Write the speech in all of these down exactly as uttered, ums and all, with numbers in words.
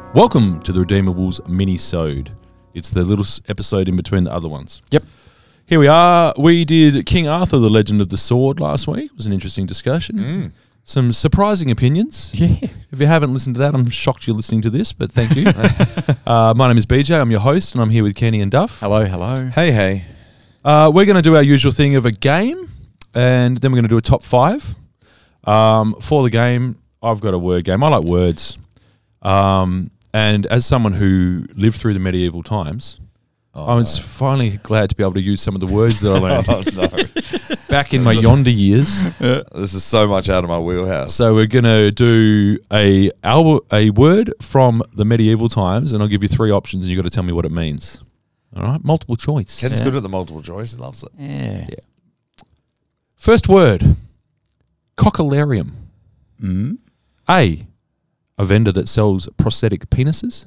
Welcome to the Redeemables mini-sode. It's the little s- episode in between the other ones. Yep. Here we are. We did King Arthur, the Legend of the Sword last week. It was an interesting discussion. Mm. Some surprising opinions. Yeah. If you haven't listened to that, I'm shocked you're listening to this, but thank you. uh, my name is B J. I'm your host, and I'm here with Kenny and Duff. Hello, hello. Hey, hey. Uh, we're going to do our usual thing of a game, and then we're going to do a top five. Um, for the game, I've got a word game. I like words. Um, and as someone who lived through the medieval times, Oh, I was no. finally glad to be able to use some of the words that I learned Oh, no. back in my yonder years. This is so much out of my wheelhouse. So we're going to do a al- a word from the medieval times, and I'll give you three options, and you've got to tell me what it means. All right? Multiple choice. Ken's Yeah. good at the multiple choice. He loves it. Yeah. First word, cockalarium. Mm. A, a vendor that sells prosthetic penises.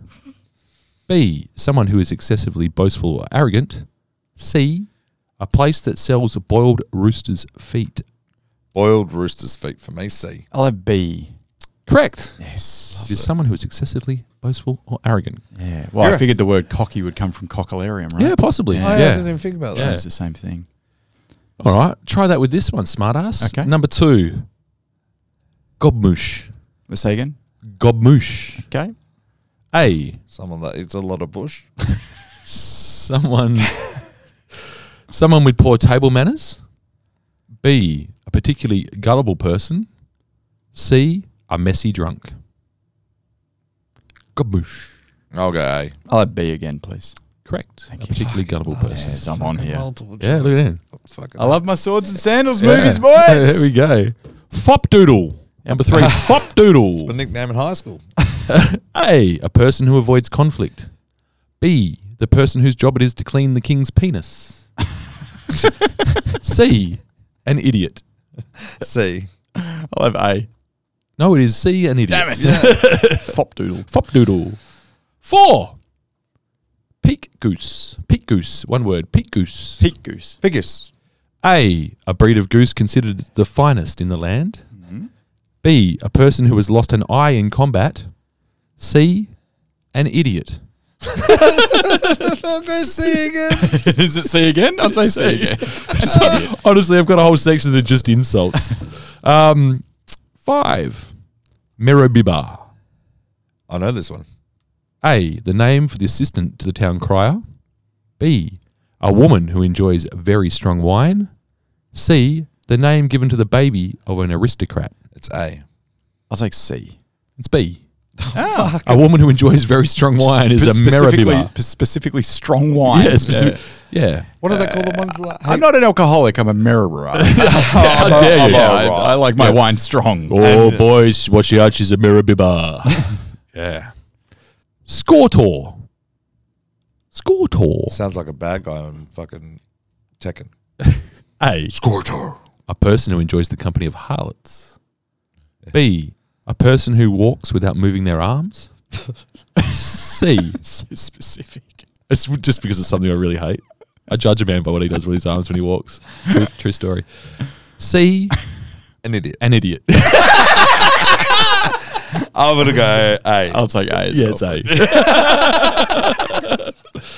B, someone who is excessively boastful or arrogant. C, a place that sells boiled rooster's feet. Boiled rooster's feet for me. C. I'll have B. Correct. Yes. It is someone who is excessively boastful or arrogant. Yeah. Well, You're I a- figured the word cocky would come from cockalarium, right? Yeah, possibly. Yeah. I Yeah. didn't even think about So that. it's the same thing. All right. Try that with this one, smartass. Okay. Number two, gobmoosh. Let's say again. Gobmoosh. Okay. A, Someone that eats a lot of bush. someone someone with poor table manners. B, a particularly gullible person. C, a messy drunk. Gobmoosh. I'll go A. I'll have B again, please. Correct. Thank a you. particually gullible person. Yes, I'm on here. Multiple Yeah, look at him. Fucking I love my swords and sandals Yeah. movies, boys. There we go. Fop doodle. Number three, fop It's doodle. my nickname in high school. A, a person who avoids conflict. B, the person whose job it is to clean the king's penis. C, an idiot. C. I'll have A. No, it is C, an idiot. Damn it. Fop doodle. Fop doodle. Four, peak goose. Peak goose. One word, peak goose. Peak goose. Biggest. A, a breed of goose considered the finest in the land. Mm-hmm. B, a person who has lost an eye in combat. C, an idiot. I'll go C again. Is it C again? I'll say C C. again. So, honestly, I've got a whole section of just insults. Um, five, Merobiba. I know this one. A, the name for the assistant to the town crier. B, a woman who enjoys very strong wine. C, the name given to the baby of an aristocrat. It's A. I'll take C. It's B. Ah. A woman who enjoys very strong wine is a specifically, Merobiba. specifically strong wine. Yeah, specific, yeah. What do they call the ones like? I'm not an alcoholic. I'm a Meribra. How dare you? Yeah, I, I like my Yeah. wine strong. Oh, boys, watch out, she's a Merobiba. Yeah. Scortor. Scortor. Sounds like a bad guy on fucking Tekken. A, Scortor. a person who enjoys the company of harlots. B, a person who walks without moving their arms. C, So specific. it's just because it's something I really hate. I judge a man by what he does with his arms when he walks. True, true story. C, An idiot. an idiot. I'm going to go A. I'll take A as Yeah, well. it's A.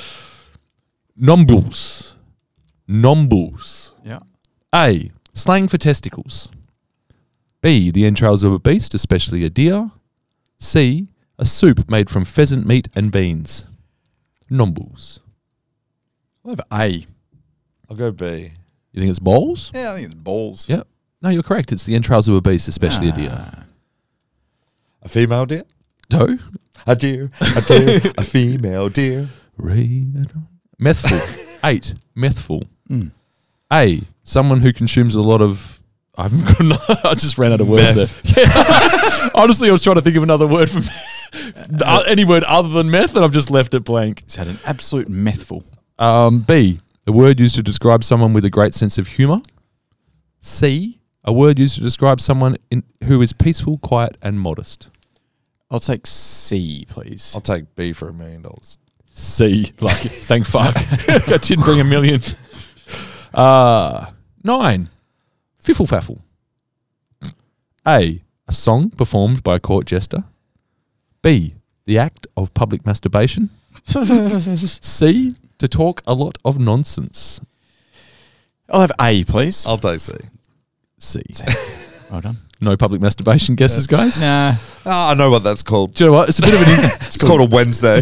Nombuls. Nombuls. Yeah. A, slang for testicles. B, the entrails of a beast, especially a deer. C, a soup made from pheasant meat and beans. Nombuls. I'll have A. I'll go B. You think it's bowls? Yeah, I think it's balls. Yep. No, you're correct. It's the entrails of a beast, especially a deer. Ah. A female deer? No. A deer. A deer. A female deer. Methful. Eight. Methful. Mm. A, someone who consumes a lot of. I haven't got enough, I just ran out of words Meth. there. Yeah. Honestly, I was trying to think of another word for uh, any word other than meth, and I've just left it blank. It's had an absolute methful. Um, B, a word used to describe someone with a great sense of humour. C, a word used to describe someone in, who is peaceful, quiet, and modest. I'll take C, please. I'll take B for a million dollars. C, like thank fuck. I didn't bring a million. Uh, nine, Fiffle Faffle. A, a song performed by a court jester. B, the act of public masturbation. C, to talk a lot of nonsense. I'll have A, please. I'll take C. C. Well done. No public masturbation guesses, guys? Nah. Ah, I know what that's called. Do you know what? It's a bit of an in- It's called a Wednesday.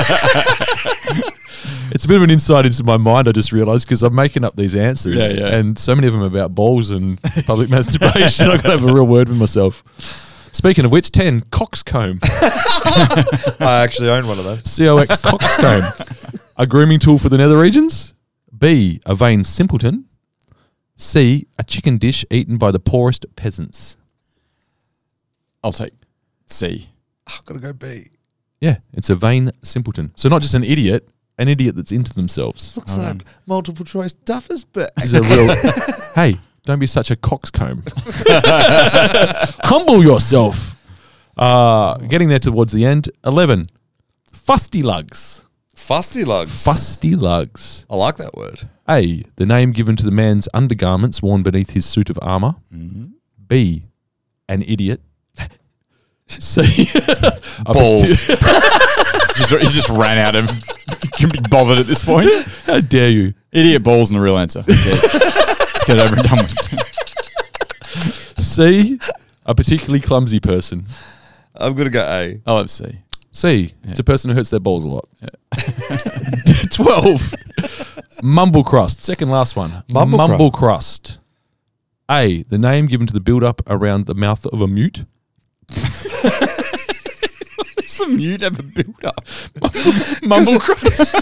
it's a bit of an insight into my mind. I just realised because I'm making up these answers, Yeah, yeah. and so many of them are about balls and public masturbation. I've got to have a real word with myself. Speaking of which, ten coxcomb. I actually own one of those. C O X coxcomb. A grooming tool for the nether regions. B, a vain simpleton. C, a chicken dish eaten by the poorest peasants. I'll take C. I've got to go B. Yeah, it's a vain simpleton. So not just an idiot, an idiot that's into themselves. Looks like multiple choice duffers, but Is a real. Hey, don't be such a coxcomb. Humble yourself. Uh, getting there towards the end. eleven. Fusty lugs. fusty lugs. Fusty lugs. I like that word. A, the name given to the man's undergarments worn beneath his suit of armour. Mm-hmm. B, an idiot. C, a Balls. just, he just ran out of can be bothered at this point. How dare you? Idiot balls and the real answer. Who cares? Let's get it over and done with. C, a particularly clumsy person. I'm going to go A. I'll have C. C, Yeah. it's a person who hurts their balls a lot. twelve. Mumble crust. Second last one. Mumble Mumble crust. A, the name given to the build-up around the mouth of a mute. What's the mute ever build up? Mumble crust.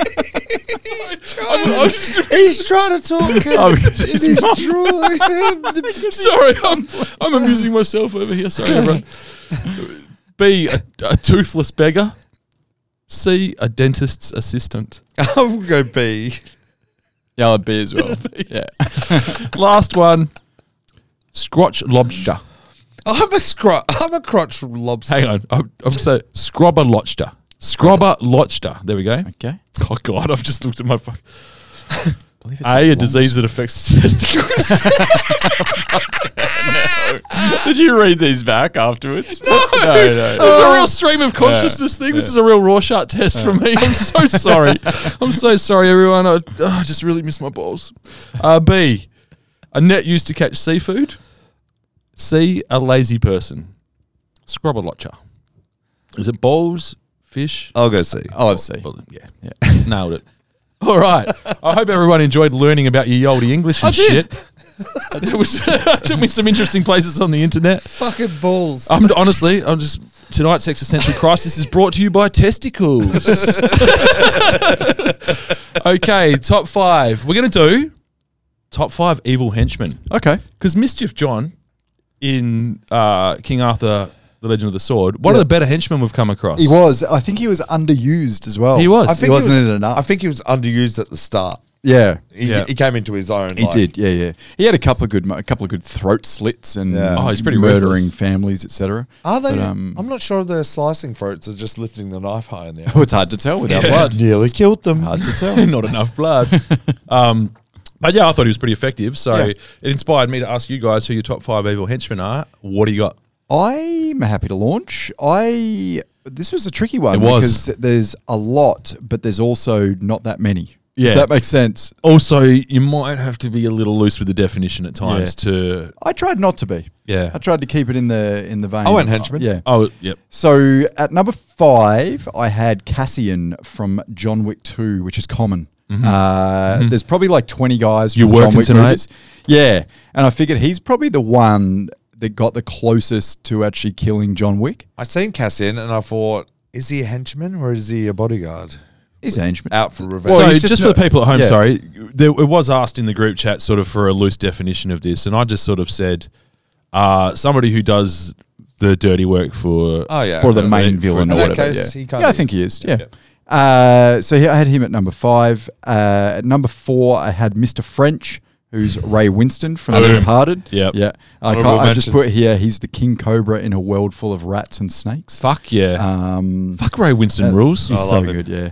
I'm, I'm just, He's trying to talk. Oh, He's drawing. sorry, I'm, I'm amusing myself over here. Sorry, everyone. B, a, a toothless beggar. C, a dentist's assistant. I'm going to go B. Yeah, I'll have B as well. Yeah. Last one, scrotch lobster. I'm a scrot. I'm a crotch lobster. Hang on, I'm, I'm saying scrobber lobster. Scrobber lobster. There we go. Okay. Oh God, I've just looked at my fuck. Believe it's A, a long- disease that affects testicles. Did you read these back afterwards? No, no, no. There's a real stream of consciousness thing. This is a real Rorschach test for me. I'm so sorry. I'm so sorry, everyone. I, oh, I just really miss my balls. Uh, B, a net used to catch seafood. C, a lazy person. Scrubber lotcher. Is it balls, fish? I'll go C. I'll have C. Well, yeah, Yeah. nailed it. All right. I hope everyone enjoyed learning about your oldie English and I did. shit. It was took me some interesting places on the internet. Fucking balls. I'm honestly, I'm just tonight's existential crisis is brought to you by testicles. Okay, top five. We're gonna do top five evil henchmen Okay. because Mischief John in uh, King Arthur: The Legend of the Sword, one of Yeah. the better henchmen we've come across. He was. I think he was underused as well. He was. I He think wasn't he was, it enough? I think he was underused at the start. yeah. He, Yeah. he came into his own. He like- did, yeah, yeah. He had a couple of good, mo- a couple of good throat slits and Yeah. Oh, he's pretty murdering ruthless. families, et cetera. Are they? But, um, I'm not sure if they're slicing throats or just lifting the knife high in the air. Oh, it's hard to tell without Yeah. blood. Nearly killed them. Hard to tell. Not enough blood. um, but yeah, I thought he was pretty effective. So Yeah. it inspired me to ask you guys who your top five evil henchmen are. What do you got? I'm happy to launch. I this was a tricky one It was. because there's a lot, but there's also not that many. Yeah. If that makes sense. Also, you might have to be a little loose with the definition at times to, I tried not to be. yeah. I tried to keep it in the in the vein. I went of- henchman. Yeah. Oh, yep. So at number five, I had Cassian from John Wick two, which is common. Uh, There's probably like twenty guys from You the John working Wick tonight? movies. Yeah, and I figured he's probably the one that got the closest to actually killing John Wick. I seen Cassian and I thought, is he a henchman or is he a bodyguard He's a henchman. out for revenge? Well, so he's just, just for the not- people at home, yeah. sorry, there, it was asked in the group chat sort of for a loose definition of this, and I just sort of said uh, somebody who does the dirty work for oh yeah, for the okay. main for- villain In or that whatever. case, yeah. he can't yeah, I be think he used. is. Yeah. Uh, so he, I had him at number five. Uh, at number four, I had Mister French, who's Ray Winston from The Boom. Departed. Yep. Yeah. I, Honourable ca- I just mention. put here, he's the King Cobra in a world full of rats and snakes. Fuck yeah. Um, Fuck Ray Winston uh, rules. He's I so love him. good, yeah.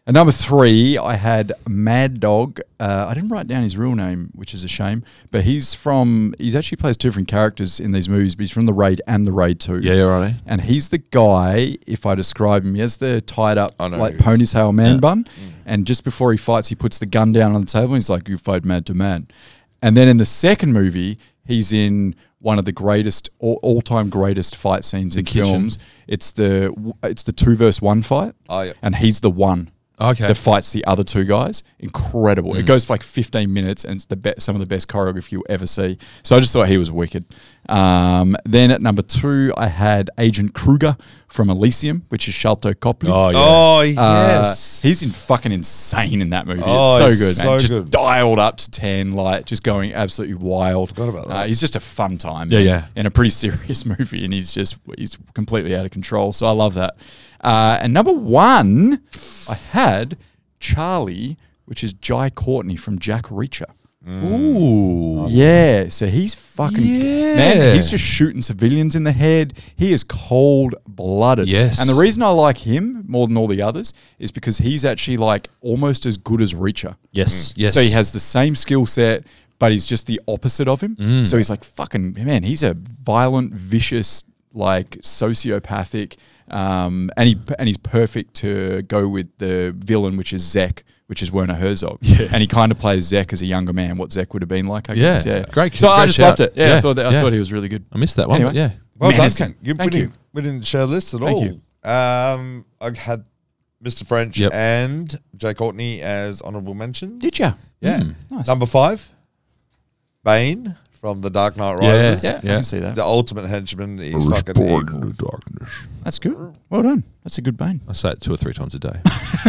At number three, I had Mad Dog. Uh, I didn't write down his real name, which is a shame. But he's from, he actually plays two different characters in these movies, but he's from The Raid and The Raid two. Yeah, you're right. And he's the guy, if I describe him, he has the tied up I know like who he is. ponytail man Yeah. bun. And just before he fights, he puts the gun down on the table and he's like, you fight man to man. And then in the second movie, he's in one of the greatest, all, all-time greatest fight scenes in kitchen. films. It's the it's the two versus one fight. Oh, yeah. And he's the one Okay. that fights the other two guys. Incredible. Mm. It goes for like fifteen minutes and it's the be- some of the best choreography you'll ever see. So I just thought he was wicked. Um, then at number two, I had Agent Kruger from Elysium, which is Sharlto Copley. Oh, yeah. Oh, Uh, yes. he's in fucking insane in that movie. Oh, it's so he's good, man. so Just good. dialed up to ten, like just going absolutely wild. Forgot about that. Uh, he's just a fun time. Yeah, man, yeah. In a pretty serious movie, and he's just he's completely out of control. So I love that. Uh, and number one, I had Charlie, which is Jai Courtney from Jack Reacher. Ooh. Yeah, so he's fucking Yeah. man. He's just shooting civilians in the head. He is cold blooded. Yes. and the reason I like him more than all the others is because he's actually like almost as good as Reacher. Yes. Yes. So he has the same skill set, but he's just the opposite of him. Mm. So he's like fucking man. He's a violent, vicious, like sociopathic, um, and he and he's perfect to go with the villain, which is Zek, which is Werner Herzog. Yeah. And he kind of plays Zek as a younger man, what Zek would have been like. I Yeah. guess. Yeah, Great- So I great just shout. loved it. Yeah, Yeah. I thought that, I Yeah. thought he was really good. I missed that one. Anyway. But yeah. Well done, Menacing. Ken. You, Thank we, you. Didn't, we didn't share this at Thank all. you. Um, I had Mister French Yep. and Jay Courtney as honourable mentions. Did you? Yeah. Mm. Nice. Number five, Bane from The Dark Knight Yeah. Rises. Yeah, I Yeah. can see that. The ultimate henchman. He's fucking evil. darkness. That's good. Well done. That's a good Bane. I say it two or three times a day.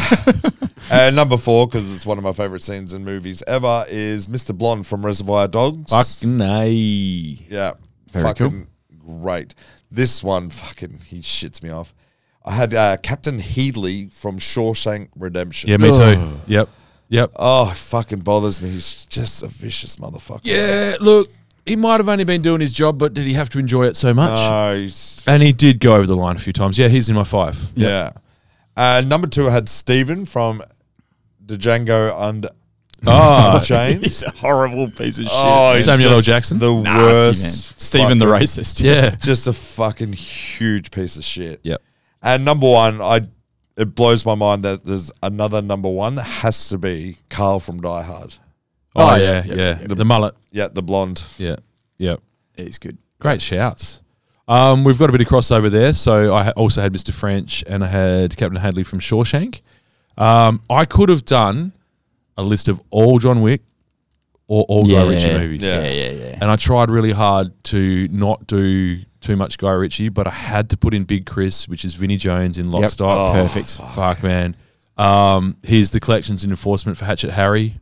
And number four, because it's one of my favourite scenes in movies ever, is Mister Blonde from Reservoir Dogs. Fucking nay. Yeah. Very fucking great. This one, fucking, he shits me off. I had uh, Captain Headley from Shawshank Redemption. Yeah, me too. Ugh. Yep. Yep. Oh, it fucking bothers me. He's just a vicious motherfucker. Yeah, look, he might have only been doing his job, but did he have to enjoy it so much? No, he's, And he did go over the line a few times. Yeah, he's in my five. yeah. Uh, number two, I had Steven from Django und Ah, Unchained. He's a horrible piece of shit. Oh, he's Samuel L. just Jackson? The Nasty, worst. man. Stephen the fucking- racist. yeah. Just a fucking huge piece of shit. Yep. And number one, I it blows my mind that there's another number one that has to be Carl from Die Hard. Oh, Oh, yeah, yeah, yeah. yeah, The, mullet. Yeah, the blonde. Yeah. Yep. He's good. Great shouts. Um, we've got a bit of crossover there. So I ha- also had Mister French and I had Captain Hadley from Shawshank. Um, I could have done a list of all John Wick or all Guy Ritchie movies. Yeah. Yeah, yeah, yeah. And I tried really hard to not do too much Guy Ritchie, but I had to put in Big Chris, which is Vinnie Jones in Lock, Yep. Stock. Oh, Perfect. fuck. Fuck, man. Um, here's the collections and enforcement for Hatchet Harry.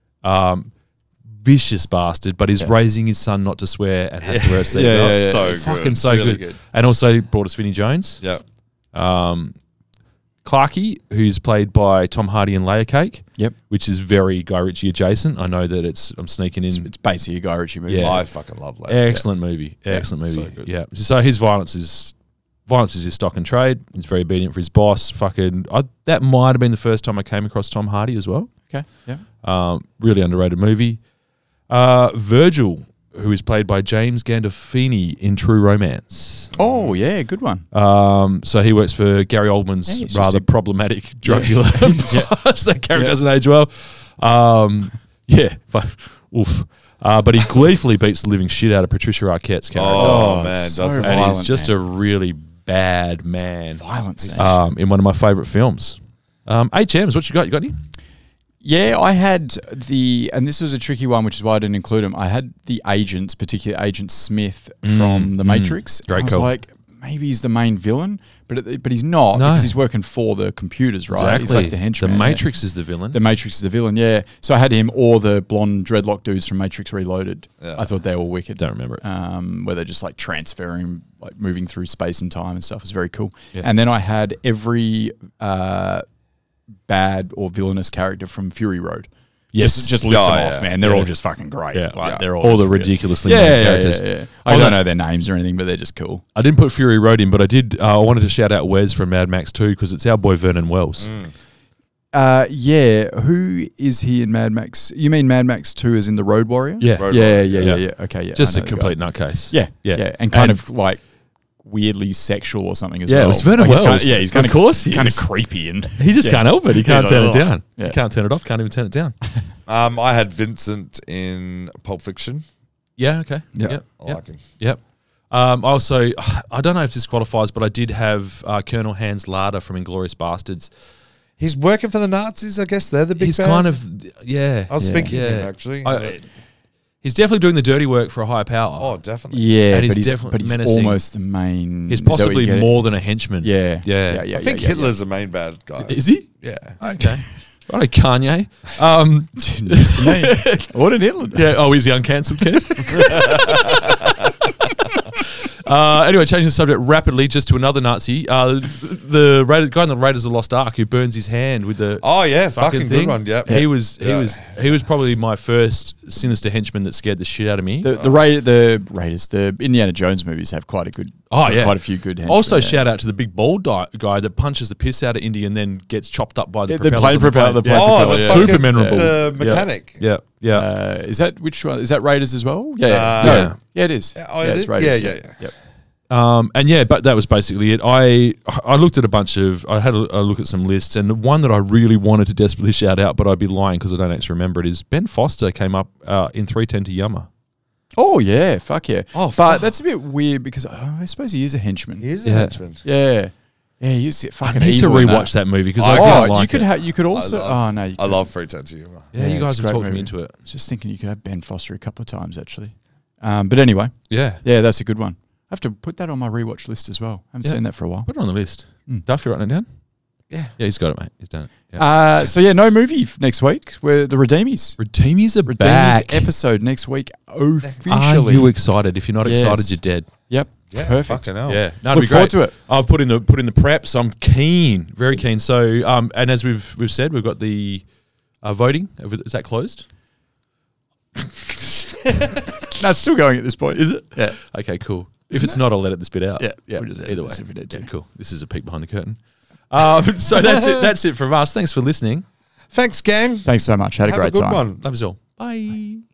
Um, vicious bastard, but he's Yeah. raising his son not to swear and has to wear a seatbelt. Yeah, yeah, yeah. So Fucking good. so Really good. good. And also brought us Vinnie Jones. Yeah. Um, Clarkey, who's played by Tom Hardy in Layer Cake, Yep. which is very Guy Ritchie adjacent. I know that it's I'm sneaking in. It's basically a Guy Ritchie movie. Yeah. I fucking love that. Excellent movie. Excellent so movie. good. Yeah. So his violence is violence is his stock and trade. He's very obedient for his boss. Fucking I, that might have been the first time I came across Tom Hardy as well. Okay. Yeah. Um, really underrated movie. Uh, Virgil, who is played by James Gandolfini in True Romance. Oh, yeah. Good one. Um, so he works for Gary Oldman's Yeah, he's just rather a- problematic drug Yeah. dealer. boss. That character Yeah. doesn't age well. Um, yeah, but, oof. Uh, but he gleefully beats the living shit out of Patricia Arquette's character. Oh, Oh, man, so doesn't and violent, he's just man. a really bad man Violence. um, in one of my favourite films. Um, H Ms, what you got? You got any? Yeah, I had the, and this was a tricky one, which is why I didn't include him. I had the agents, particularly Agent Smith from The mm. Matrix. Great I was call. like, maybe he's the main villain, but it, but he's not No. because he's working for the computers, right? He's like the henchman. The yeah. Matrix is the villain. The Matrix is the villain, yeah. So I had him or the blonde dreadlock dudes from Matrix Reloaded. Yeah. I thought they were wicked. Don't remember it. Um, where they're just like transferring, like moving through space and time and stuff. It's very cool. Yeah. And then I had every uh, bad or villainous character from Fury Road. Yes. Just, just list Oh, them yeah. off, man. They're Yeah. all just fucking great. Yeah. Like, Yeah. They're all, All just the really- ridiculously yeah, named yeah, characters. yeah, yeah. I On don't that- know their names or anything, but they're just cool. I didn't put Fury Road in, but I did. Uh, I wanted to shout out Wes from Mad Max two because it's our boy Vernon Wells. Uh, yeah. Who is he in Mad Max? You mean Mad Max Two, as in the Road Warrior? Yeah. Road Yeah, Warrior, yeah, yeah, yeah. yeah. Okay, yeah. Just I a know the complete guy. nutcase. Yeah, Yeah. yeah, and kind And- of like weirdly sexual or something as Yeah, well. it was Vernon Like, he's Wells. Kinda, yeah, he's Of kind of course he kind of is. creepy and He just yeah. can't help it. He can't He's turn like, it "Ugh." down. Yeah. He can't turn it off. Can't even turn it down. Um, I had Vincent in Pulp Fiction. Yeah. Okay. Yeah. Yep. I Yep. like him. Yep. Um, also, I don't know if this qualifies, but I did have uh, Colonel Hans Lada from Inglourious Bastards. He's working for the Nazis. I guess they're the big. He's bad. kind of, yeah. I was Yeah. thinking Yeah. him actually. I- he's definitely doing the dirty work for a higher power. oh, definitely. Yeah, And he's but he's, definitely but he's menacing. almost the main. He's is that what possibly you get? more than a henchman. Yeah, Yeah. yeah, yeah. I think yeah, Hitler's the main bad guy. Is he? Yeah. Okay. Right, Kanye. Um, Yeah. News to me. What did Hitler do? yeah. Oh, he's the uncancelled kid. Uh, anyway, changing the subject rapidly just to another Nazi. Uh, the Raiders, guy in the Raiders of the Lost Ark who burns his hand with the Oh yeah, fucking, fucking, thing. good one. Yep. He was he Yeah. was he was probably my first sinister henchman that scared the shit out of me. The the, Ra- the Raiders, the Indiana Jones movies have quite a good. Oh, yeah. quite a few good. Henchmen, Also, yeah. shout out to the big bald di- guy that punches the piss out of Indy and then gets chopped up by the Yeah, the propellers plane of the propeller- the plane. plane Yeah. Oh, propeller, the yeah. fucking, Super memorable. The Yeah. mechanic. Yeah, yeah. Uh, is that which one? Is that Raiders as well? Yeah, Uh, yeah, Yeah. yeah, it is. Yeah, oh, it it's is? Raiders, Yeah, yeah, yeah. Yep. Um, and yeah, but that was basically it. I I looked at a bunch of, I had a, a look at some lists, and the one that I really wanted to desperately shout out, but I'd be lying because I don't actually remember it, is Ben Foster came up uh, in three ten to Yama. Oh yeah, fuck yeah. Oh, but fuck. that's a bit weird because oh, I suppose he is a henchman. He is a Yeah. henchman. Yeah, yeah, he's I fucking. need to evil in rewatch that, movie because I I, Oh, didn't Oh, like you could it. have. You could also. love- oh no, you I could- love Free Tattoo. yeah, Yeah, you guys it's a have great talked me movie. into it. I was just thinking you could have Ben Foster a couple of times actually. Um, but anyway, Yeah, yeah, that's a good one. I have to put that on my rewatch list as well. I haven't Yeah. seen that for a while. put it on the list. Mm. Duff, you writing it down? Yeah. Yeah, he's got it, mate. He's done it. Yeah. Uh, so yeah, no movie f- next week. We're the Redeemies. Redeemies are Redeemies back. episode next week Are officially. you excited? If you're not Yes. excited, you're dead. Yep. Yeah, Perfect. fucking hell. Yeah, no, Look it'd be forward great. to it. I've put in the put in the preps. I'm keen, very keen. So, um, and as we've we've said, we've got the uh, voting. Is that closed? No, it's still going at this point. Is it? Yeah. Okay, cool. If it's not, I'll let it this bit out. Yeah, yeah, We'll we'll just- just either way. edit this if we need to. Yeah, cool. This is a peek behind the curtain. Um, so that's it. That's it from us. Thanks for listening. Thanks, gang. Thanks so much. Had a Have great a good time. one. Love us all. Bye.